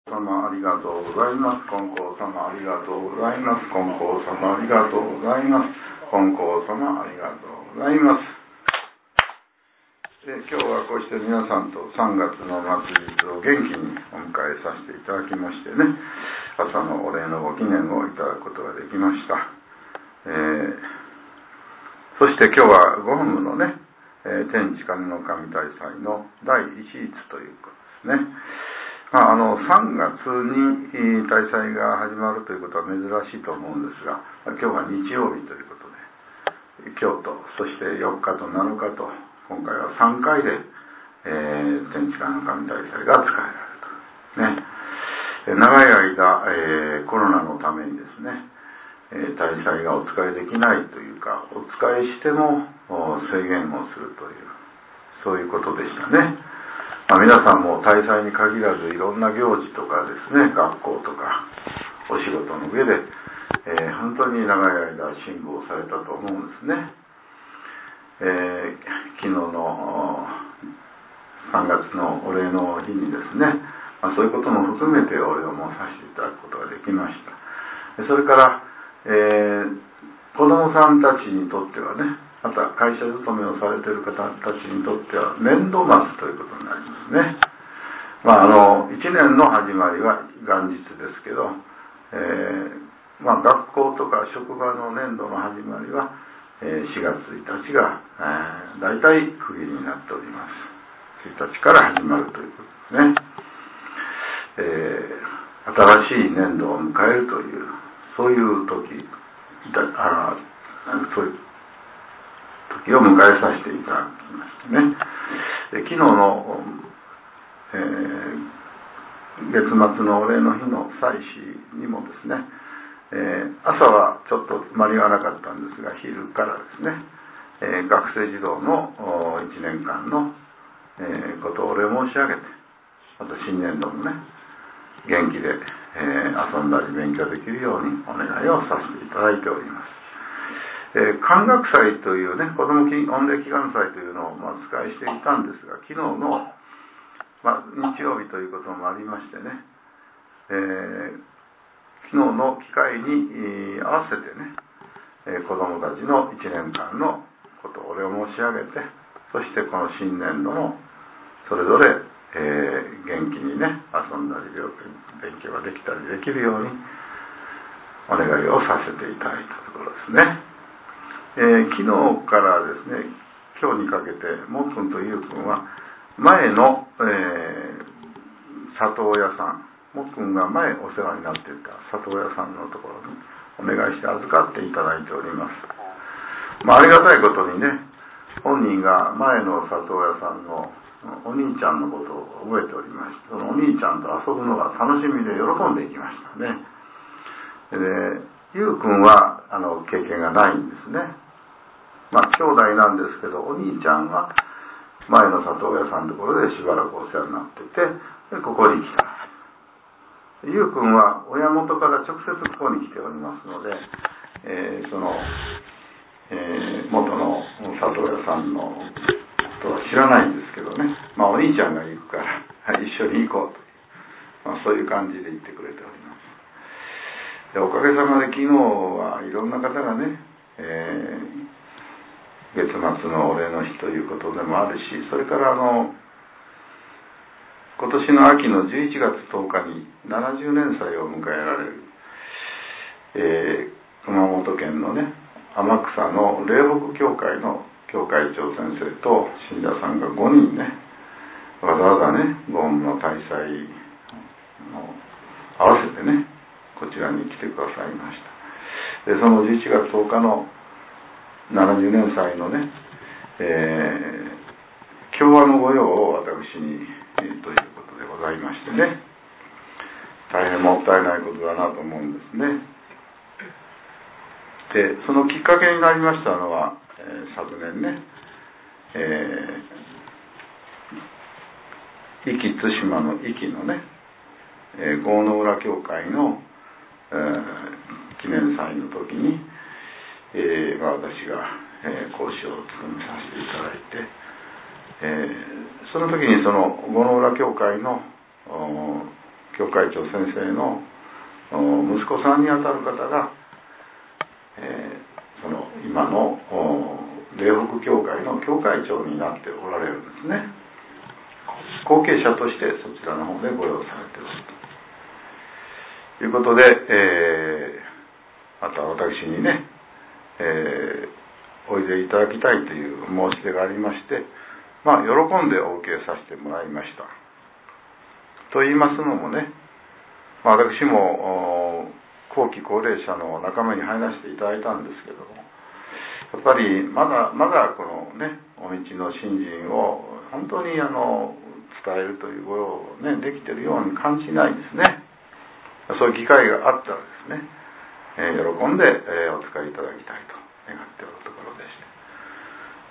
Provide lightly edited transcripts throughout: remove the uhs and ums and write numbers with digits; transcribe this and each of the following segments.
様ありがとうございます。金光様ありがとうございます。金光様ありがとうございます。金光様ありがとうございます。今日はこうして皆さんと3月の祭りを元気にお迎えさせていただきましてね、朝のお礼のご記念をいただくことができました。そして今日はご本部のね、天地金の神大祭の第一律ということですね。3月に大祭が始まるということは珍しいと思うんですが、今日は日曜日ということで、今日とそして4日と7日と今回は3回で、天地金の神大祭が使えられると、長い間、コロナのためにですね、大祭がお使いできないというか、お使いしても制限をするという、そういうことでしたね。皆さんも大祭に限らずいろんな行事とかですね、学校とかお仕事の上で、本当に長い間辛抱されたと思うんですね。昨日の3月のお礼の日にですね、そういうことも含めてお礼を申させていただくことができました。それから、子どもさんたちにとってはね、また会社勤めをされている方たちにとっては年度末ということになりますね。1年の始まりは元日ですけど、学校とか職場の年度の始まりは4月1日がだいたい区切りになっております。1日から始まるということですね。新しい年度を迎えるというそういう時そういう時を迎えさせていただきましたね。昨日の、月末のお礼の日の祭祀にもですね、朝はちょっと間に合わなかったんですが、昼からですね、学生児童の1年間の、ことをお礼申し上げて、また新年度もね、元気で、遊んだり勉強できるようにお願いをさせていただいております。漢学祭というね、子ども御礼祈願祭というのをお使いしていたんですが、昨日の、日曜日ということもありましてね、昨日の機会に合わせてね、子どもたちの1年間のことをお礼を申し上げて、そしてこの新年度もそれぞれ、元気にね、遊んだり勉強ができたりできるようにお願いをさせていただいたところですね。昨日からですね、今日にかけてもっくんとゆうくんは前の、里親さん、もっくんが前お世話になっていた里親さんのところにお願いして預かっていただいております。ありがたいことにね、本人が前の里親さんのお兄ちゃんのことを覚えておりまして、そのお兄ちゃんと遊ぶのが楽しみで喜んでいきましたね。で、ゆうくんは経験がないんですね。兄弟なんですけど、お兄ちゃんは前の里親さんのところでしばらくお世話になってて、でここに来た。ゆうくんは親元から直接ここに来ておりますので、その、元の里親さんのことは知らないんですけどね、お兄ちゃんが行くから一緒に行こうという、そういう感じで言ってくれております。でおかげさまで昨日はいろんな方がね、月末のお礼の日ということでもあるし、それから今年の秋の11月10日に70年祭を迎えられる、熊本県のね、天草の霊北教会の教会長先生と信者さんが5人ね、わざわざね、ご本部の大祭の合わせてね、こちらに来てくださいました。でその11月10日の70年祭のね、共和の御用を私に、ということでございましてね、大変もったいないことだなと思うんですね。でそのきっかけになりましたのは、昨年ね、壱岐対馬の壱岐のね、郷の浦教会の、記念祭の時に、私が、講師を務めさせていただいて、その時にその郷の浦教会の教会長先生の息子さんにあたる方が、その今の霊北教会の教会長になっておられるんですね。後継者としてそちらの方で御用されているということで、また私にね、おいでいただきたいという申し出がありまして、喜んでお受けさせてもらいました。と言いますのもね、私も後期高齢者の仲間に入らせていただいたんですけども、やっぱりまだこのね、お道の信心を本当に伝えるということをね、できているように感じないですね。そういう機会があったらですね、喜んでお使いいただきたいと願っておるところでして、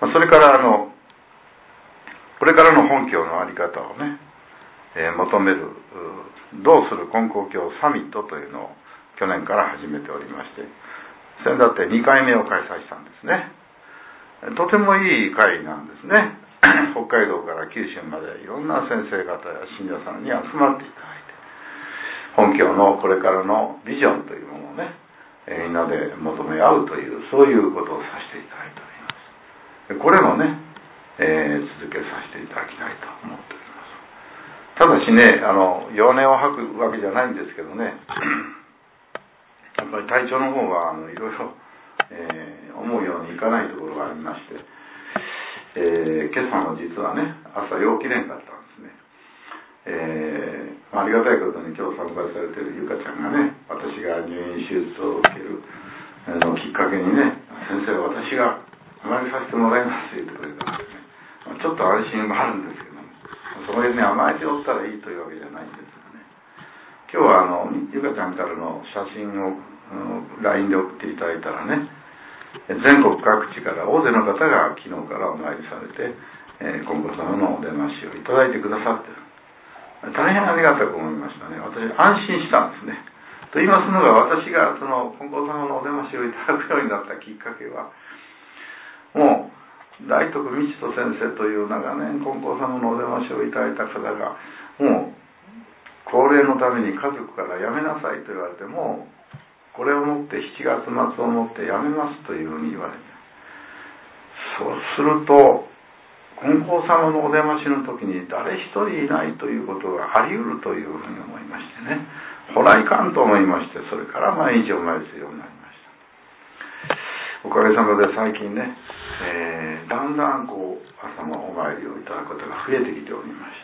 それからこれからの本教の在り方をね、求めるどうする金光教サミットというのを去年から始めておりまして、それだって2回目を開催したんですね。とてもいい会なんですね。北海道から九州までいろんな先生方や信者さんに集まっていただいて、本教のこれからのビジョンというものをね、みんなで求め合うという、そういうことをさせていただいております。これもね、続けさせていただきたいと思っております。ただしね、弱音を吐くわけじゃないんですけどね、やっぱり体調の方はいろいろ思うようにいかないところがありまして、今朝も実はね、朝よう起きれんかったんですね。ありがたいことに今日参拝されているゆかちゃんがね、私が入院手術を受けるのきっかけにね、先生私がお参りさせてもらいますと言ってくれたんですね。ちょっと安心もあるんですけどね、そこでね、甘えておったらいいというわけじゃないんですがね、今日はゆかちゃんからの写真をLINE で送っていただいたらね、全国各地から大勢の方が昨日からお参りされて、金光様のお出ましをいただいてくださっている。大変ありがたく思いましたね。私安心したんですね。と言いますのが、私がその金光様のお出ましをいただくようになったきっかけは、もう大徳道人先生という長年金光様のお出ましをいただいた方が、もう高齢のために家族からやめなさいと言われて、もうこれをもって7月末をもってやめますというふうに言われて、そうすると金光様のお出ましの時に誰一人いないということがあり得るというふうに思いましてね、ほらいかんと思いまして、それから毎日お参りするようになりました。おかげさまで最近ね、だんだん朝のお参りをいただく方が増えてきておりまして、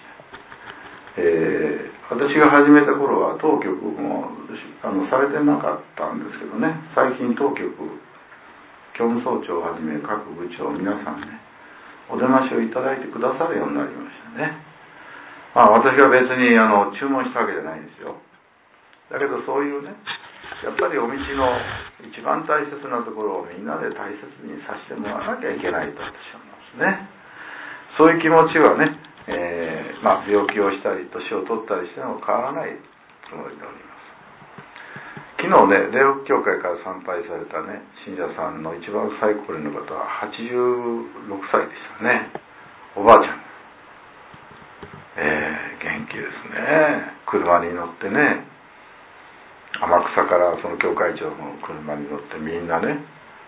私が始めた頃は当局もされてなかったんですけどね、最近当局教務総長をはじめ各部長皆さんね、お出ましをいただいてくださるようになりましたね。私は別に注文したわけじゃないんですよ。だけどそういうね、やっぱりお道の一番大切なところをみんなで大切にさせてもらわなきゃいけないと私は思うんですね。そういう気持ちはね、病気をしたり年を取ったりしても変わらないつもりでおります。昨日ね、霊北教会から参拝されたね、信者さんの一番最高齢の方は86歳でしたね。おばあちゃん。元気ですね。車に乗ってね、天草からその教会長の車に乗ってみんなね、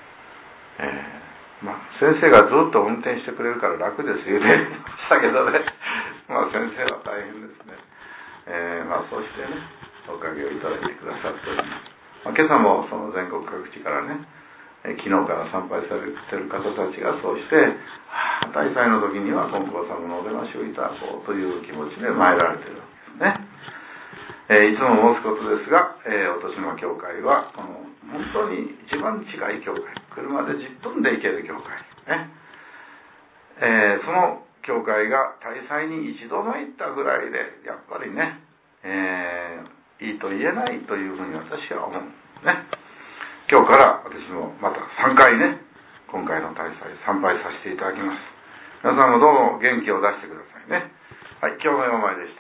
先生がずっと運転してくれるから楽ですよねしたけどね、先生は大変ですね。そうしてね、おかげをいただいてくださっております。今朝もその全国各地からね、昨日から参拝されている方たちがそうして、大祭の時には金光様のお出ましをいただこうという気持ちで参られているわけですね。いつも申すことですが、お年の教会はこの本当に一番近い教会、車で10分で行ける教会ね、その教会が大祭に一度も行ったぐらいでやっぱりね、いいと言えないというふうに私は思うね。今日から私もまた3回ね、今回の大祭参拝させていただきます。皆さんもどうも元気を出してくださいね。はい、今日のお前でした。